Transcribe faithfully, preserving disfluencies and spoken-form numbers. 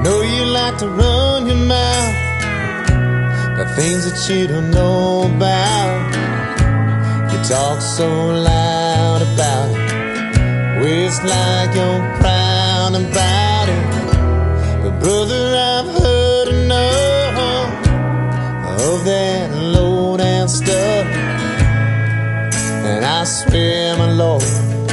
know you like to run your mouth about things that you don't know about. You talk so loud about it, it's like you're proud about it. But brother, I've heard enough of that low down stuff, and I swear, my Lord,